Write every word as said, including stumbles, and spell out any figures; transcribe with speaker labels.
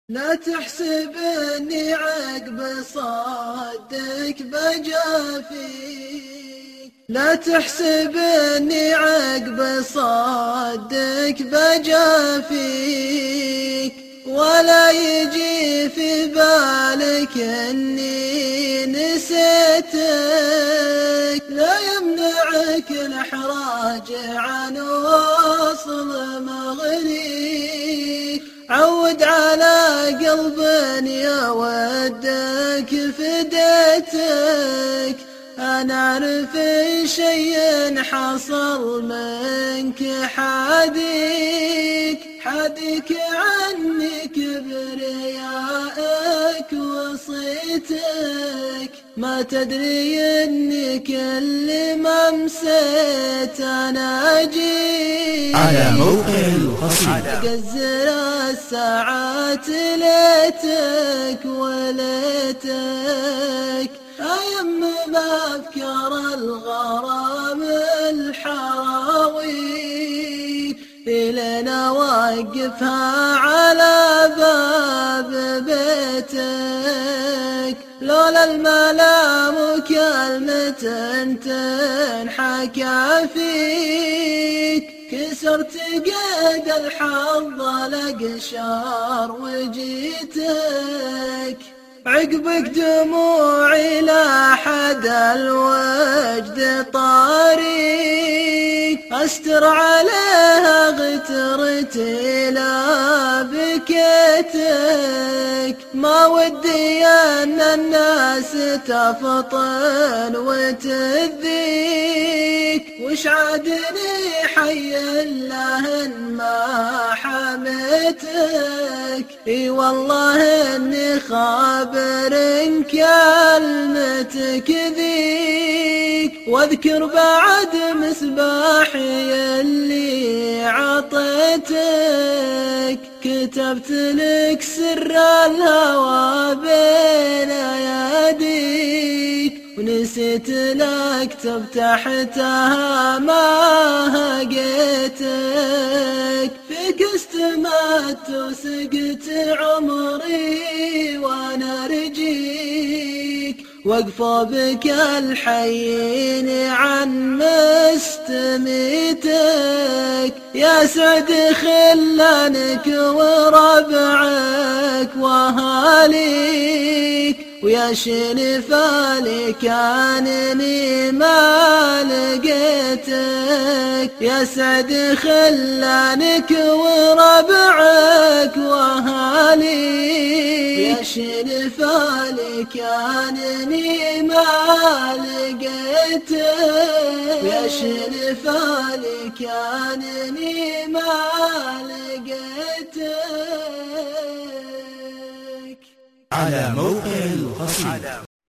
Speaker 1: لا تحسب اني عقب صدك بجافيك، لا تحسب اني عقب صدك بجافيك، ولا يجي في بالك اني نسيتك. لا يمنعك الاحراج عن وصل مغنيك، عود على قلب يودك فديتك. أنا أعرف شيء حصل منك حديك، حديك عني كبريائك وصيتك. ما تدري إني كل ما مسيت أنا أجيك
Speaker 2: على موقع القصيد.
Speaker 1: أقزر الساعات ليتك وليتك، أيم بأفكار الغرام الحراويك، إلين أوقفها على باب بيتك. لولا الملام كلمة تنحكى فيك، كسرت قيد الحظ الأقشار وجيتك. عقبك دموعي لا حد الوجد طريق، أستر عليها غترتي لا بكيتك. ما ودي أن الناس تفطن وتذيك، وش عادني حي الله ما حميتك. اي والله اني خابر كلمتك ذيك، واذكر بعد مصباحي اللي عطيتك. كتبت لك سر الهوى بين يديك، ونسيت لأكتب تحتها ما هقيتك. فيك استمت وسقت عمري وانا رجيك، وقفوا بك الحين عن مستميتك. يا سعد خلانك وربعك واهاليك، ويا شنفالي كانني ما لقيتك. يا سعد خلانك وربعك واهاليك، يا شنفالي كانني ما لقيتك. يا شنفالي كانني ما لقيتك.
Speaker 2: على موقع القصيد.